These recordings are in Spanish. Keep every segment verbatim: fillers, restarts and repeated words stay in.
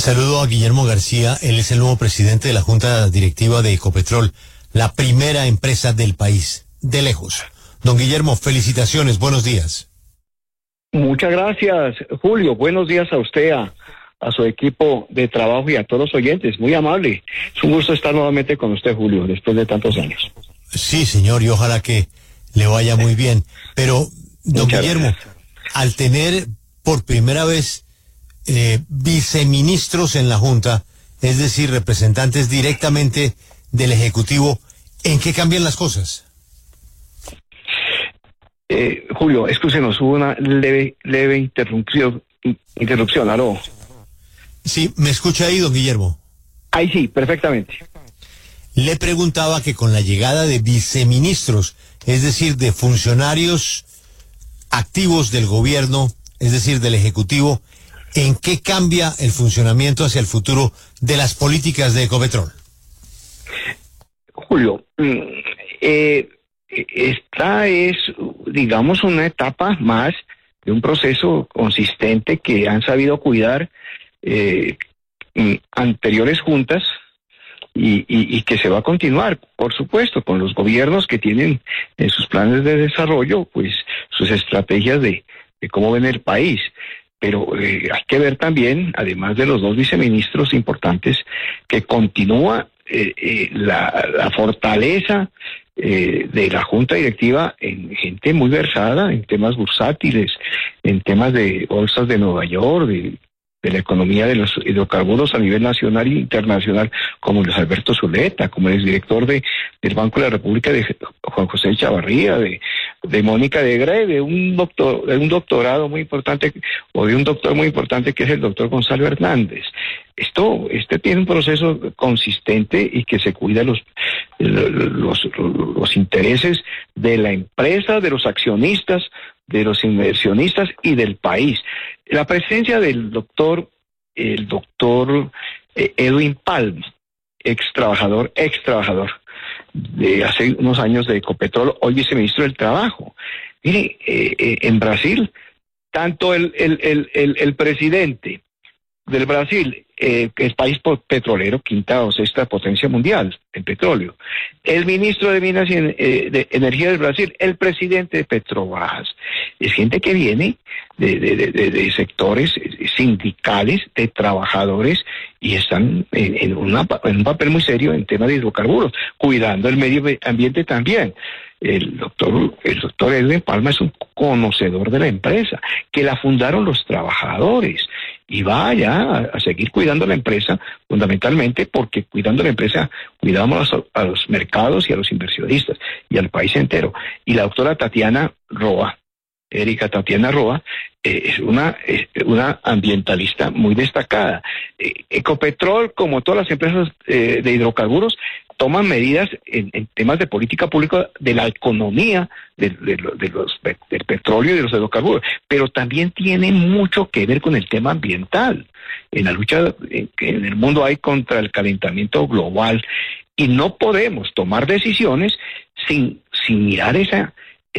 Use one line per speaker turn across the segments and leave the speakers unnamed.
Saludo a Guillermo García, él es el nuevo presidente de la Junta Directiva de Ecopetrol, la primera empresa del país, de lejos. Don Guillermo, felicitaciones, buenos días.
Muchas gracias, Julio, buenos días a usted, a, a su equipo de trabajo y a todos los oyentes, muy amable. Es un gusto estar nuevamente con usted, Julio, después de tantos años.
Sí, señor, y ojalá que le vaya muy bien. Pero, don
Muchas
Guillermo,
gracias.
Al tener por primera vez eh, viceministros en la Junta, es decir, representantes directamente del Ejecutivo, ¿en qué cambian las cosas?
Eh, Julio, escúchenos, hubo una leve, leve interrupción, interrupción, aló.
Sí, ¿me escucha ahí, don Guillermo?
Ahí sí, perfectamente.
Le preguntaba que con la llegada de viceministros, es decir, de funcionarios activos del gobierno, es decir, del Ejecutivo, ¿en qué cambia el funcionamiento hacia el futuro de las políticas de Ecopetrol?
Julio, eh, esta es, digamos, una etapa más de un proceso consistente que han sabido cuidar eh, anteriores juntas y, y, y que se va a continuar, por supuesto, con los gobiernos que tienen en sus planes de desarrollo, pues, sus estrategias de, de cómo ven el país. Pero eh, hay que ver también, además de los dos viceministros importantes, que continúa eh, eh, la, la fortaleza eh, de la Junta Directiva en gente muy versada en temas bursátiles, en temas de bolsas de Nueva York, de, de la economía de los hidrocarburos a nivel nacional e internacional, como Luis Alberto Zuleta, como el exdirector de, del Banco de la República, de Juan José Chavarría, de, de Mónica de Grey, de un doctor, de un doctorado muy importante, o de un doctor muy importante que es el doctor Gonzalo Hernández. Esto, este tiene un proceso consistente y que se cuida los, los, los, los intereses de la empresa, de los accionistas, de los inversionistas y del país. La presencia del doctor, el doctor eh, Edwin Palm, ex trabajador, ex trabajador de hace unos años de Ecopetrol, hoy viceministro del Trabajo. Mire, eh, eh, en Brasil, tanto el, el, el, el, el presidente del Brasil, eh, el país petrolero, quinta o sexta potencia mundial en petróleo, el ministro de Minas y eh, de Energía del Brasil, el presidente de Petrobras, es gente que viene de, de, de, de sectores sindicales, de trabajadores, y están en, en, una, en un papel muy serio en temas de hidrocarburos, cuidando el medio ambiente también. El doctor, el doctor Edwin Palma es un conocedor de la empresa, que la fundaron los trabajadores, y vaya a, a seguir cuidando la empresa, fundamentalmente porque cuidando la empresa cuidamos a, a los mercados y a los inversionistas y al país entero. Y la doctora Tatiana Roa, Erika Tatiana Roa, eh, es una, eh, una ambientalista muy destacada. Eh, Ecopetrol, como todas las empresas eh, de hidrocarburos, toman medidas en, en temas de política pública de la economía de, de, de los, del petróleo y de los hidrocarburos, pero también tiene mucho que ver con el tema ambiental, en la lucha que en el mundo hay contra el calentamiento global, y no podemos tomar decisiones sin, sin mirar esa,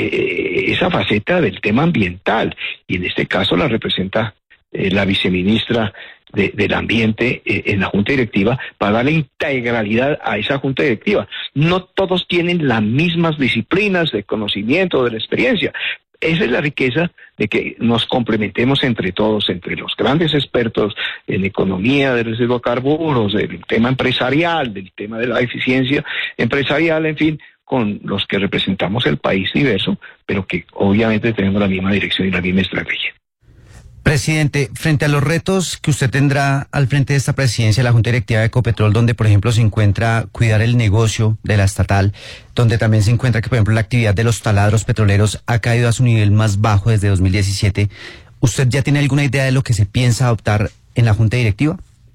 eh, esa faceta del tema ambiental, y en este caso la representa eh, la viceministra De, del ambiente eh, en la Junta Directiva, para darle integralidad a esa Junta Directiva. No todos tienen las mismas disciplinas de conocimiento, de la experiencia. Esa es la riqueza de que nos complementemos entre todos, entre los grandes expertos en economía de los hidrocarburos, del tema empresarial, del tema de la eficiencia empresarial, en fin, con los que representamos el país diverso, pero que obviamente tenemos la misma dirección y la misma estrategia.
Presidente, frente a los retos que usted tendrá al frente de esta presidencia de la Junta Directiva de Ecopetrol, donde por ejemplo se encuentra cuidar el negocio de la estatal, donde también se encuentra que por ejemplo la actividad de los taladros petroleros ha caído a su nivel más bajo desde dos mil diecisiete, ¿usted ya tiene alguna idea de lo que se piensa adoptar en la Junta Directiva?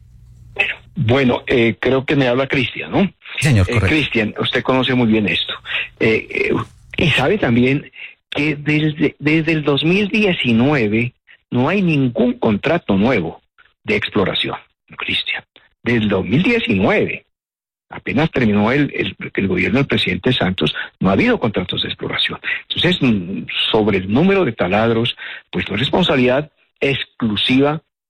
Bueno, eh, creo que me habla Cristian, ¿no?
Señor, correcto.
Eh, Cristian, usted conoce muy bien esto. Eh, eh, y sabe también que desde, desde el dos mil diecinueve no hay ningún contrato nuevo de exploración, Cristian. Desde el dos mil diecinueve, apenas terminó el, el, el gobierno del presidente Santos, no ha habido contratos de exploración. Entonces, sobre el número de taladros, pues no es responsabilidad exclusiva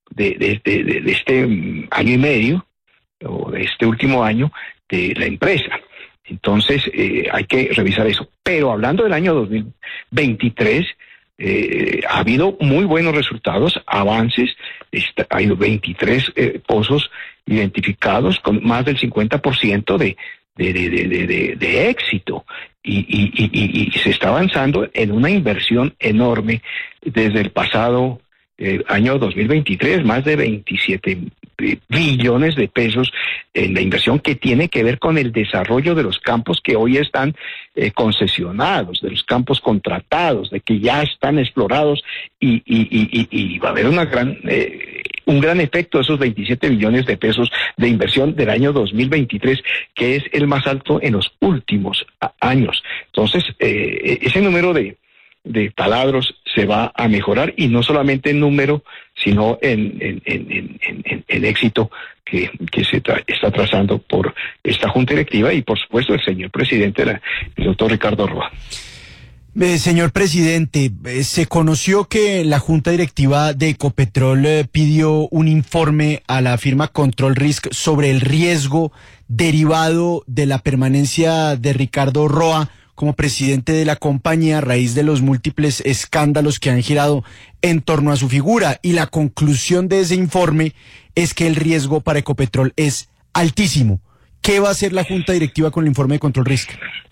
de, de, de, de, de este año y medio, o de este último año, de la empresa. Entonces, eh, hay que revisar eso. Pero hablando del año dos mil veintitrés, eh, ha habido muy buenos resultados, avances. Está, hay veintitrés eh, pozos identificados con más del cincuenta por ciento de, de, de, de, de, de éxito. Y, y, y, y se está avanzando en una inversión enorme desde el pasado eh, año dos mil veintitrés, más de veintisiete billones de pesos en la inversión que tiene que ver con el desarrollo de los campos que hoy están eh, concesionados, de los campos contratados, de que ya están explorados y, y, y, y va a haber una gran eh, un gran efecto de esos veintisiete billones de pesos de inversión del año dos mil veintitrés, que es el más alto en los últimos años. Entonces, eh, ese número de de taladros se va a mejorar, y no solamente en número, sino en, en, en, en, en, en éxito que, que se tra está trazando por esta Junta Directiva y, por supuesto, el señor presidente, la, el doctor Ricardo Roa.
Eh, señor presidente, eh, se conoció que la Junta Directiva de Ecopetrol eh, pidió un informe a la firma Control Risk sobre el riesgo derivado de la permanencia de Ricardo Roa como presidente de la compañía a raíz de los múltiples escándalos que han girado en torno a su figura. Y la conclusión de ese informe es que el riesgo para Ecopetrol es altísimo. ¿Qué va a hacer la Junta Directiva con el informe de Control Risk?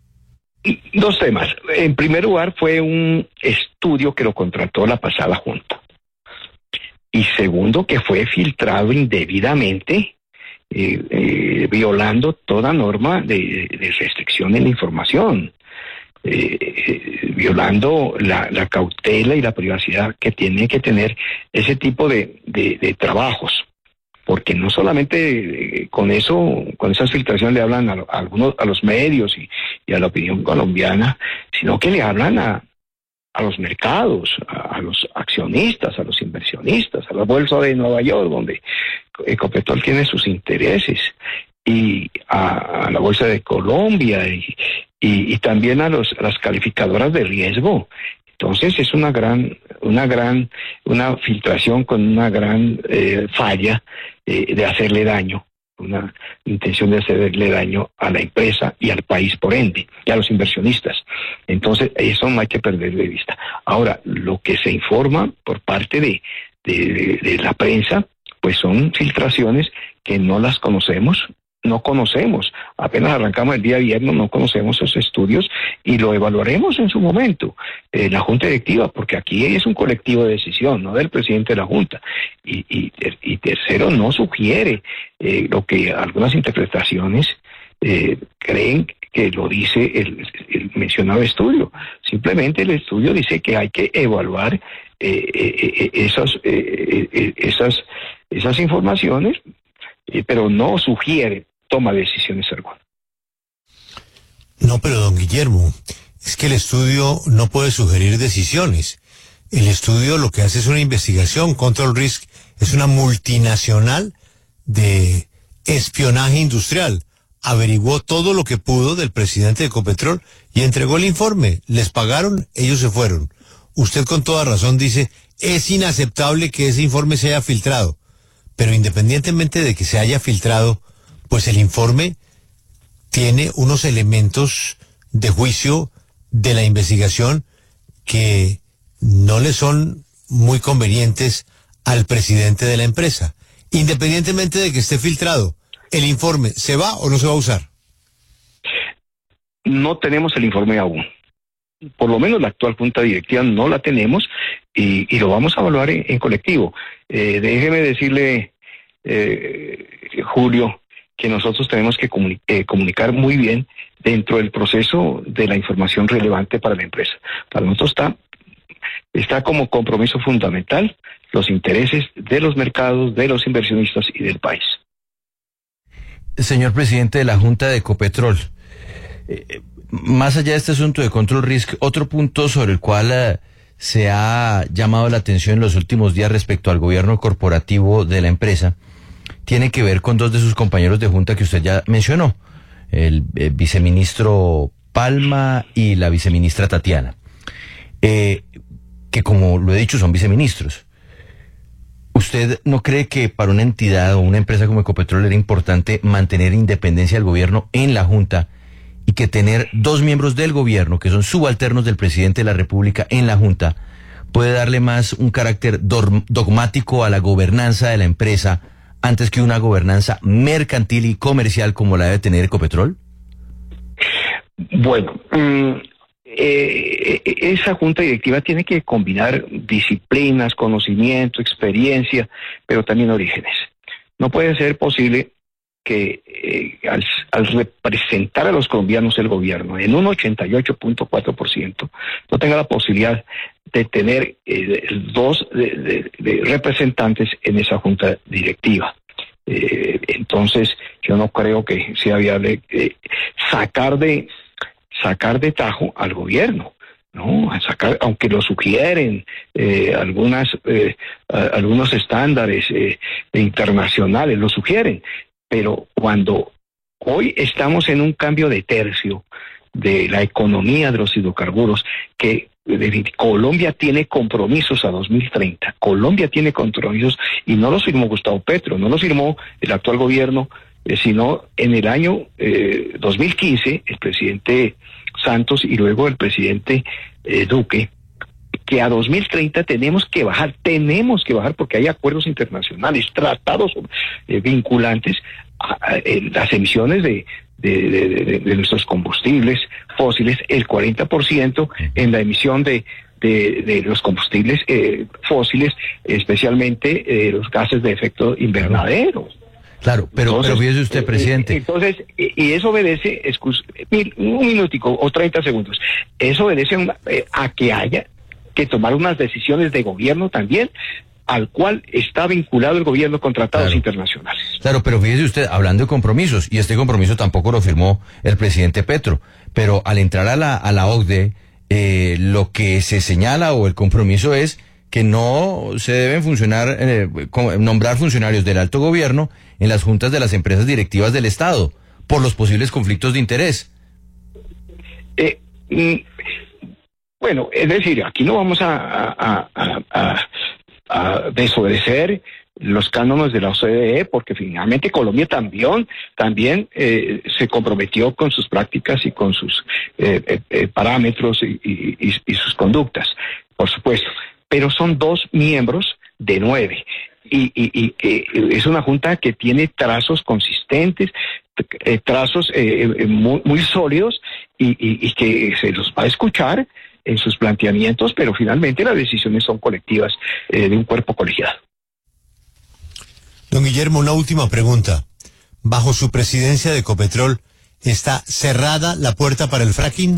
Dos temas. En primer lugar, fue un estudio que lo contrató la pasada Junta. Y segundo, que fue filtrado indebidamente, eh, eh, violando toda norma de, de restricción en la información. Eh, eh, violando la, la cautela y la privacidad que tiene que tener ese tipo de, de, de trabajos, porque no solamente eh, con eso, con esas filtraciones le hablan a, a algunos, a los medios y, y a la opinión colombiana, sino que le hablan a, a los mercados, a, a los accionistas, a los inversionistas, a la bolsa de Nueva York, donde Ecopetrol tiene sus intereses, y a, a la bolsa de Colombia, y Y, y también a, los, a las calificadoras de riesgo. Entonces es una gran, una gran, una filtración con una gran eh, falla eh, de hacerle daño, una intención de hacerle daño a la empresa y al país por ende, y a los inversionistas. Entonces eso no hay que perder de vista. Ahora, lo que se informa por parte de, de, de, de la prensa, pues son filtraciones que no las conocemos. No conocemos, apenas arrancamos el día viernes, no conocemos esos estudios y lo evaluaremos en su momento, eh, la Junta Directiva, porque aquí es un colectivo de decisión, no del presidente de la Junta. Y, y, y tercero, no sugiere eh, lo que algunas interpretaciones eh, creen que lo dice el, el mencionado estudio. Simplemente el estudio dice que hay que evaluar eh, eh, esas, eh, eh, esas, esas informaciones, eh, pero no sugiere toma de decisiones alguna.
No, pero don Guillermo, es que el estudio no puede sugerir decisiones. El estudio lo que hace es una investigación. Control Risk es una multinacional de espionaje industrial. Averiguó todo lo que pudo del presidente de Ecopetrol y entregó el informe. Les pagaron, ellos se fueron. Usted con toda razón dice, es inaceptable que ese informe se haya filtrado. Pero independientemente de que se haya filtrado, pues el informe tiene unos elementos de juicio de la investigación que no le son muy convenientes al presidente de la empresa. Independientemente de que esté filtrado, ¿el informe se va o no se va a usar?
No tenemos el informe aún. Por lo menos la actual Junta Directiva no la tenemos y, y lo vamos a evaluar en, en colectivo. Eh, déjeme decirle, eh, Julio, que nosotros tenemos que comuni eh, comunicar muy bien dentro del proceso de la información relevante para la empresa. Para nosotros está, está como compromiso fundamental los intereses de los mercados, de los inversionistas y del país.
Señor presidente de la Junta de Ecopetrol, eh, más allá de este asunto de Control Risk, otro punto sobre el cual eh, se ha llamado la atención en los últimos días respecto al gobierno corporativo de la empresa tiene que ver con dos de sus compañeros de Junta que usted ya mencionó, el, el viceministro Palma y la viceministra Tatiana, eh, que como lo he dicho son viceministros.
¿Usted no cree que para una entidad o una empresa como Ecopetrol era importante mantener independencia del gobierno en la Junta y que tener dos miembros del gobierno, que son subalternos del presidente de la República en la Junta, puede darle más un carácter dogmático a la gobernanza de la empresa antes que una gobernanza mercantil y comercial como la debe tener Ecopetrol?
Bueno, mmm, eh, esa junta directiva tiene que combinar disciplinas, conocimiento, experiencia, pero también orígenes. No puede ser posible que eh, al, al representar a los colombianos el gobierno en un ochenta y ocho punto cuatro por ciento no tenga la posibilidad de tener eh, dos de, de, de representantes en esa junta directiva. Eh, entonces yo no creo que sea viable eh, sacar de sacar de tajo al gobierno, ¿no? A sacar, aunque lo sugieren eh, algunas eh, a, algunos estándares eh, internacionales, lo sugieren. Pero cuando hoy estamos en un cambio de tercio de la economía de los hidrocarburos, que de, Colombia tiene compromisos a dos mil treinta, Colombia tiene compromisos y no los firmó Gustavo Petro, no los firmó el actual gobierno, eh, sino en el año eh, dos mil quince el presidente Santos y luego el presidente eh, Duque, que a dos mil treinta tenemos que bajar, tenemos que bajar porque hay acuerdos internacionales, tratados eh, vinculantes a, a, a las emisiones de, de, de, de, de nuestros combustibles fósiles, el cuarenta por ciento en la emisión de, de, de los combustibles eh, fósiles, especialmente eh, los gases de efecto invernadero.
Claro, pero, entonces, pero fíjese usted, presidente.
Entonces, y, y eso obedece, excuse, un minutico o treinta segundos, eso obedece a, eh, a que haya que tomar unas decisiones de gobierno también, al cual está vinculado el gobierno con tratados claro. internacionales.
Claro, pero fíjese usted, hablando de compromisos, y este compromiso tampoco lo firmó el presidente Petro, pero al entrar a la, a la O C D E, eh, lo que se señala o el compromiso es que no se deben funcionar, eh, nombrar funcionarios del alto gobierno en las juntas de las empresas directivas del Estado, por los posibles conflictos de interés.
Eh, mm, Bueno, es decir, aquí no vamos a, a, a, a, a desobedecer los cánones de la O C D E, porque finalmente Colombia también, también eh, se comprometió con sus prácticas y con sus eh, eh, parámetros y, y, y sus conductas, por supuesto. Pero son dos miembros de nueve. Y, y, y que es una junta que tiene trazos consistentes, eh, trazos eh, muy, muy sólidos y, y, y que se los va a escuchar en sus planteamientos, pero finalmente las decisiones son colectivas eh, de un cuerpo colegiado.
Don Guillermo, una última pregunta. Bajo su presidencia de Ecopetrol, ¿está cerrada la puerta para el fracking?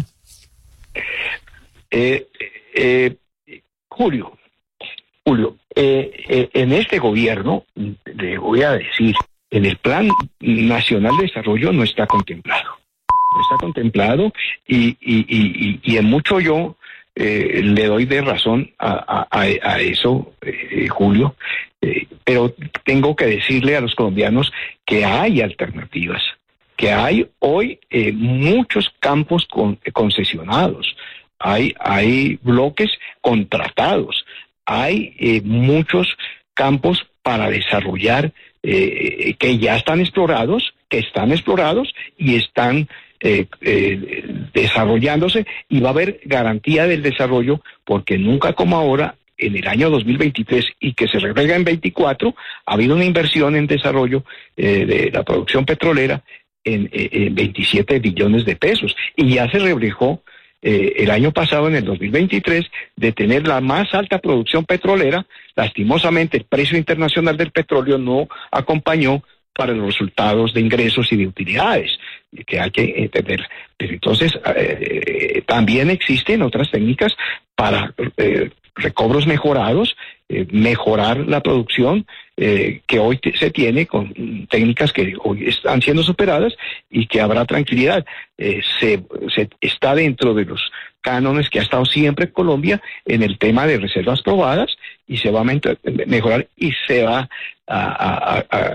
Eh, eh, Julio, Julio, eh, eh, en este gobierno, le voy a decir, en el Plan Nacional de Desarrollo no está contemplado. No está contemplado y, y, y, y en mucho yo eh, le doy de razón a, a, a eso, eh, Julio, eh, pero tengo que decirle a los colombianos que hay alternativas, que hay hoy eh, muchos campos con, concesionados, hay, hay bloques contratados, hay eh, muchos campos para desarrollar eh, que ya están explorados, que están explorados y están eh, eh, desarrollándose, y va a haber garantía del desarrollo porque nunca como ahora, en el año dos mil veintitrés y que se regrega en veinticuatro, ha habido una inversión en desarrollo eh, de la producción petrolera en, en veintisiete billones de pesos, y ya se reflejó eh, el año pasado, en el dos mil veintitrés, de tener la más alta producción petrolera. Lastimosamente el precio internacional del petróleo no acompañó para los resultados de ingresos y de utilidades, que hay que entender. Pero entonces eh, también existen otras técnicas para eh, recobros mejorados, eh, mejorar la producción eh, que hoy se tiene con técnicas que hoy están siendo superadas, y que habrá tranquilidad. Eh, se, se está dentro de los cánones que ha estado siempre Colombia en el tema de reservas probadas, y se va a mejorar y se va a, a, a, a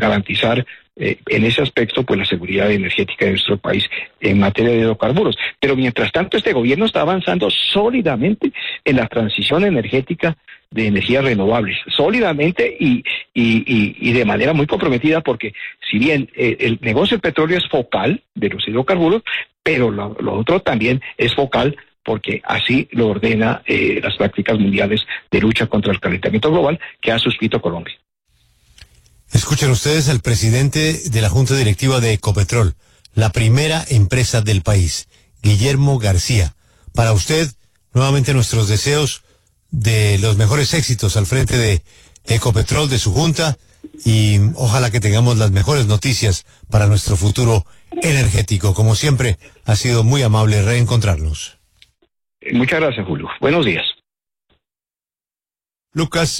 garantizar eh, en ese aspecto pues la seguridad energética de nuestro país en materia de hidrocarburos. Pero mientras tanto este gobierno está avanzando sólidamente en la transición energética de energías renovables, sólidamente y, y, y, y de manera muy comprometida, porque si bien eh, el negocio del petróleo es focal de los hidrocarburos, pero lo, lo otro también es focal porque así lo ordena eh, las prácticas mundiales de lucha contra el calentamiento global que ha suscrito Colombia.
Escuchen ustedes al presidente de la Junta Directiva de Ecopetrol, la primera empresa del país, Guillermo García. Para usted, nuevamente nuestros deseos de los mejores éxitos al frente de Ecopetrol, de su junta, y ojalá que tengamos las mejores noticias para nuestro futuro energético. Como siempre, ha sido muy amable reencontrarnos.
Muchas gracias, Julio. Buenos días.
Lucas.